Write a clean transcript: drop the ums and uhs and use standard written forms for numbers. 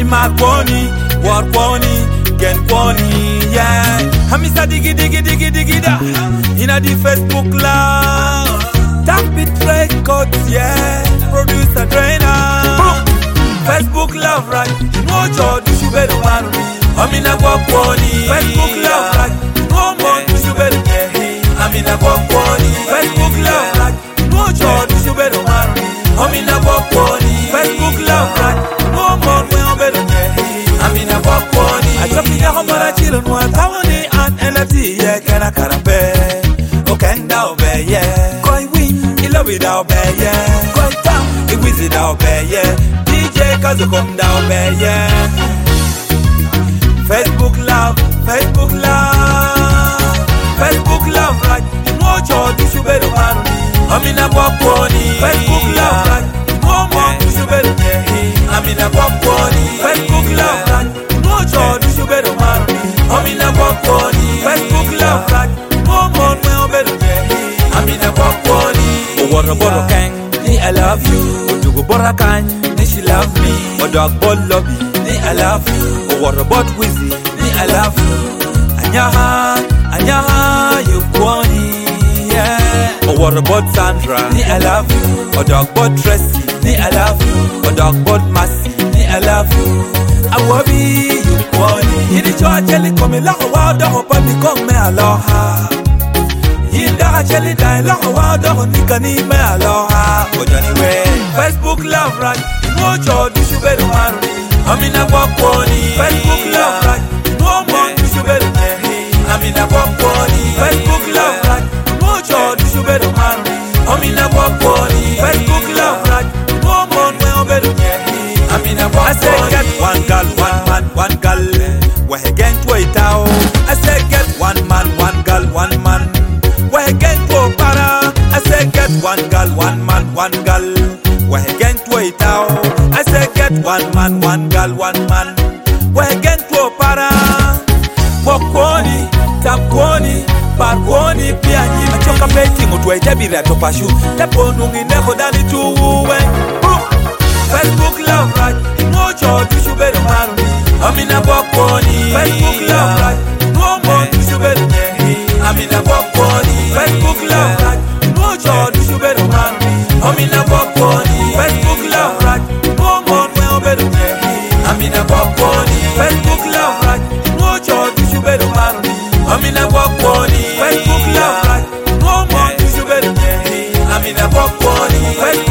my pony, war pony, gen pony, yeah. Hamisa diggy da. Inna the Facebook love. Tap it records, yeah. Producer trainer. Facebook love, right? No joy, do you better man me. I'm in a walk pony. Facebook love, right? No more, do you better get him. I'm in a walk pony. Facebook love, right? No joy, do you better man me. I'm in a walk pony. Facebook love, right? No more, we are better get him. I'm in a walk pony. I drop in a home and I chill on one town and NFT, yeah, can I carabé? Okay, now, yeah. Going win, you love it out there, yeah. Going down, it was it out there, yeah. DJ, cause you come down there, yeah. Facebook love, Facebook love, Facebook love, right? No joy, you should better man. I'm in a walk pony. Facebook love, right? No more, you should better get him. I'm in a walk pony. Facebook love, right? No joy, you should better man. I'm in a walk pony. Facebook love, right? No more, you better get him. I'm in a walk pony. Oh, what a bottle gang, I love you. What you go borakan, she love me. Oh, dog ball lobby, I love you. Oh, what about Wizzy, I love you. Anyaha, you pony, yeah. Oh, what about Sandra, I love you. Oh, dog ball Tracy, I love you. Oh, dog ball Massey, I love you. I will be you pony. You did your jelly come like a wild dog, but me come me aloha. Yinda jelly die like a wild dog, nikani me aloha. But anyway, Facebook love, right? No joy, you should better marry. I'm in a walk pony. Facebook love, right? No more, you should better get him. I'm in a walk pony. Facebook love, right? No joy, you should better marry. I'm in a walk pony. Facebook love, right? No more, you better get him. I'm in a walk pony. I say get one girl, one man, one girl. We're again to it out. I say get one man, one girl, one man. We're again to para. I say get one girl, one man, one girl. We're again to it out. I say get one man, one girl, one man. We're again to para. Wokoni, taponi, parkoni, piani. Achoka peti mutu ejabira topashu. Tepo nungi neko dani tuwe. Facebook love, right? No joy, you should better marry me. I'm in a wokoni. Facebook love, right? No more, you should better get him. I'm in a wokoni. Facebook love, right? No joy, you should better marry me. I'm in a wokoni. Facebook love, right? No more, you better get him. I'm in a wokoni. Facebook love, right? No joy, you should better marry me. I'm in a wokoni. Facebook love, right? No more, you should better get him. I'm in a wokoni.